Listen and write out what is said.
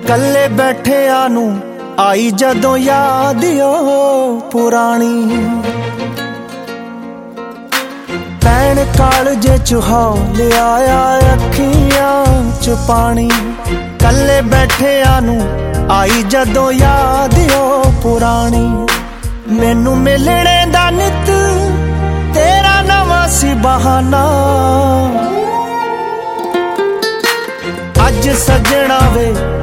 ਕੱਲੇ ਬੈਠਿਆਂ ਨੂੰ आई जदों याद ओ पुरानी। भैन कालजे च हौले आया अखियां च पानी। कल्ले बैठिया नू आई जदों याद ओ पुरानी। मैनू मिलने दा नित तेरा नवां सी बहाना। अज सजना वे